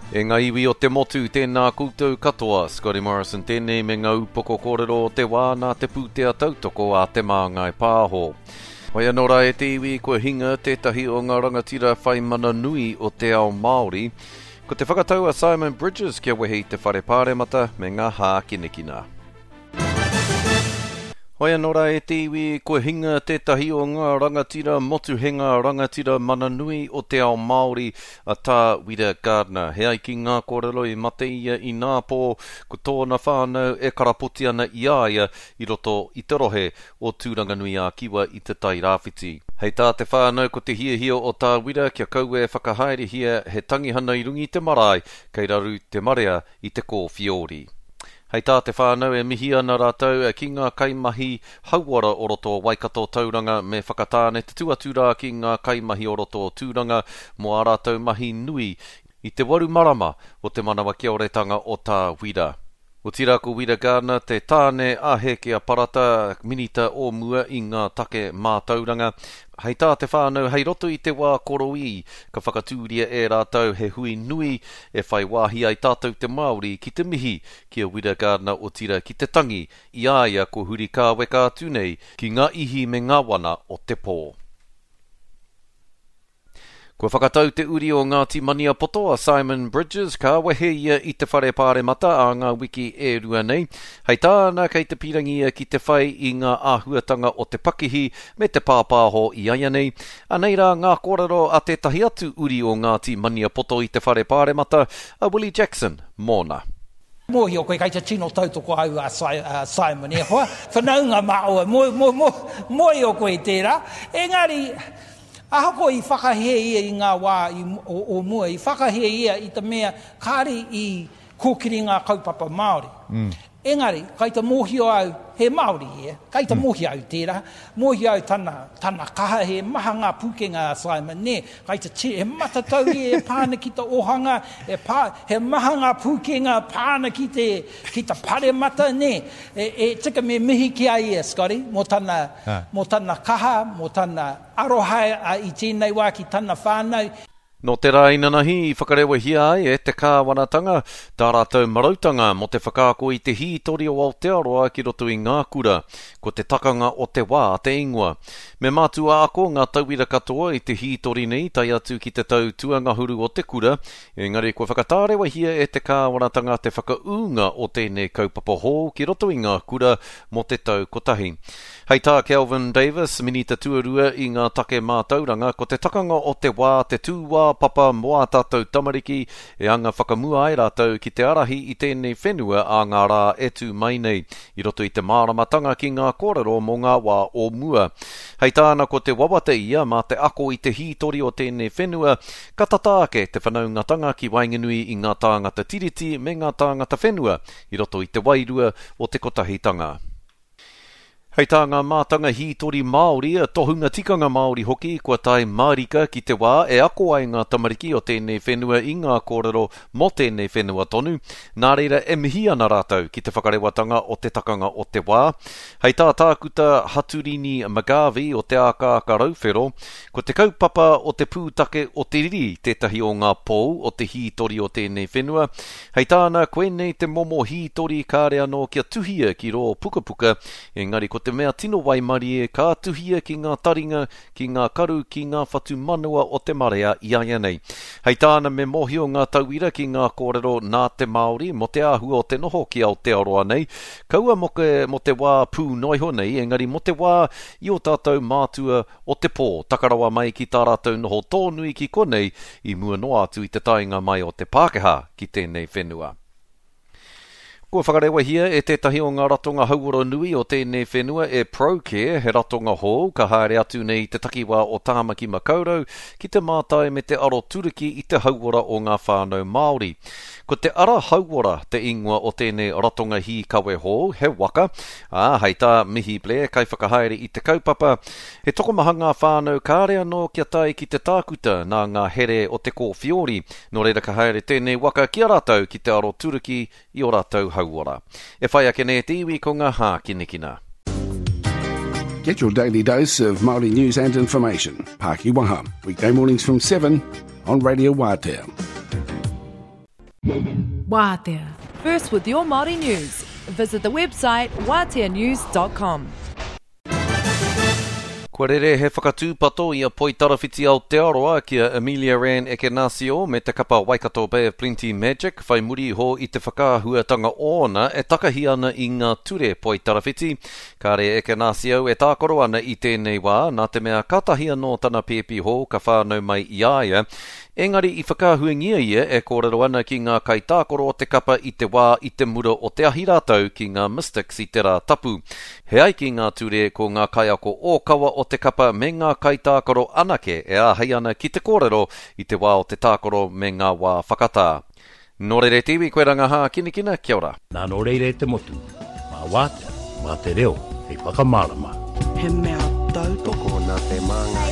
E ngā iwi o te motu tēnā koutou katoa, Scotty Morrison tēnei me ngā upoko kōrero o te wā nā te pūtea tautoko a te māngai pāho. Hoi anō rā e te iwi kua hinga tētahi o ngā rangatira whai mana nui o te ao Māori. Ko te whakatau a Simon Bridges kia wehe i te whare pāremata me ngā hā kinekina. Hoi anō rā e te iwi kua hinga tētahi o ngā rangatira motuhenga rangatira mananui o te ao Māori a tā Wira Gardner. He ai ki ngā kōrero i mate ia i nā pō ko tōna whānau e karapoti ana i aia i roto i te rohe o Tūranganui a Kiwa i te tai rāwhiti. Hei tā te whānau ko te hiahio o tā Wira kia kaue whakahaere hia he tangihana i rungi te marae kei raru te marea i te kōwhiori. Hei tā te whānau e mihi ana rātou ki ngā kaimahi hauara o roto Waikato Tauranga me whakatāne te tuatura ki ngā kaimahi o roto Tūranga mo a rātou mahi nui i te waru marama o te manawa kia oretanga o tā Wira. O tira ko Wira Gardner te tāne ahe kia parata minita o mua i ngā take mā Tauranga. Hei tā te whānau hei roto i te wā koroi ka whakatūria e rātou he hui nui e whai wāhi ai tātou te Māori ki te mihi kia Wira Gardner o tira ki te tangi i aia ko huri kā weka tūnei ki ngā ihi me ngā wana o te pō. Kua whakatau te uri o Ngāti Mania Poto a Simon Bridges ka wehe ia i te whare pāremata a ngā wiki e rua nei. Hei tāna kei te pirangi ia ki te whai i ngā āhuatanga o te pakihi me te pāpāho i aia nei. Anei rā ngā kōrero a te tahi atu uri o Ngāti Mania Poto i te whare pāremata a Willie Jackson, mōna. Mohi o koe kai te tino tautoko au a Simon e hoa. Whanaunga maua, moi o koe tērā. Engari, ahako i whakahea ia i ngā wā o mua, i whakahea ia i te mea kāri i kōkiri ngā kaupapa Māori. Engari, kai te mōhio au, he Māori ia, kai te mōhio au tērā, mōhio au tana kaha, he maha ngā pūkenga Simon, ne, kai te he matatau e pāna ki te ohanga, he maha ngā pūkenga pāna ki te pare mata, ne, tika me mihi ki ai e, Scotty, mo tana kaha, mo tana aroha i tēnei wā ki tana whānau. No te rā inanahi i whakarewa hia ai e te kāwanatanga, tā rātou marautanga mo te whakaako i te hitori o Aotearoa ki roto i ngā kura, ko te takanga o te wā te ingoa. Me mātua ako ngā tauira katoa i te hitori nei tai atu ki te tau tuangahuru o te kura, engari ko whakatārewa hia e te kāwanatanga te whakaunga o tēnei kaupapa hō ki roto i ngā kura mo te tau kotahi. Hei tā Kelvin Davis, minita tuarua i ngā take mā Tauranga, ko te takanga o te wā, te tūwā papa moa tātou tamariki, e anga whakamua ai rātou ki te arahi i tēnei whenua a ngā rā etu mai nei, i roto i te māramatanga ki ngā kōrero mo ngā wā o mua. Hei tāna ko te wawata ia mā te ako i te hitori o tēnei whenua, ka tatāke te whanaungatanga ki Wainganui i ngā tāngata tiriti me ngā tāngata whenua, i roto i te wairua o te kotahitanga. Hei tā ngā mātanga hitori Māori, tohunga tikanga Māori hoki, kua tai Marika ki te wā, e ako ai ngā tamariki o tēnei whenua i ngā kōrero mo tēnei whenua tonu. Nā reira e mihi ana rātou ki te whakarewatanga o te takanga o te wā. Hei tā tākuta Haturini Magavi o te ākāka rauwhero, ko te kaupapa o te pūtake o te riri tētahi o ngā pou o te hitori o tēnei whenua. Hei tāna koe nei te momo hitori kāre anō kia tuhia ki ro puka puka, engari ko te mea tino waimari e ka tuhia ki ngā taringa, ki ngā karu, ki ngā whatu manua o te marea i aia nei. Hei tāna me mohio ngā tauira ki ngā kōrero nā te Māori, mo te āhua o te noho ki Aotearoa nei. Kaua mo te wā pū noiho nei, engari mo te wā i o tātou mātua o te pō, takarawa mai ki tā rātou noho tōnui ki konei, i mua noa atu i te tainga mai o te Pākehā ki tēnei whenua. Kua whakarewa hia e tētahi o ngā ratonga hauora nui o tēnei whenua e ProCare, he ratonga hou, ka haere atu nei te takiwā o Tāmaki Makaurau, ki te mātai me te aro turiki i te hauora o ngā whānau Māori. Ko te ara hauora te ingoa o tēnei ratonga hi kawe hou, he waka, hei tā mihi ble, kai whakahaere i te kaupapa, he tokomahanga whānau kāre anō kia tai ki te tākuta nā ngā here o te kōwhiori, no reira ka haere tēnei waka ki a rātou ki te aro turiki i o rātou hauora. E whai ake ne te iwi ko ngā hā kinekina. Get your daily dose of Māori news and information. Pāki Waha, weekday mornings from 7 on Radio Wātea. Wātea. First with your Māori news. Visit the website wāteanews.com. Kua rere he whakatūpato i a poitarawhiti Aotearoa ki a Amelia Ran Ekenasio me te kapa Waikato Bay of Plenty Magic, whai muri ho i te whakahuatanga ōna e takahi ana i ngā ture poitarawhiti. Ka re Ekenasio e tākoro ana i tēnei wā, nā te mea katahi anō tana pepi ho ka whānau mai i aia. Engari i whakahuangia ia e kōrero ana ki ngā kaitākoro o te kapa i te wā i te mura o te ahi rātau ki ngā mystics i te rā tapu. He ai ki ngā ture ko ngā kaiako ōkawa o te kapa me ngā kaitākoro anake e āhei ana ki te kōrero i te wā o te tākoro me ngā wā whakatā. Nō reire tiwi koe rangaha kinikina, kia ora. Nā nō reire te motu, mā wātea, mā te reo, hei whakamārama. He mea tautoko nā te manga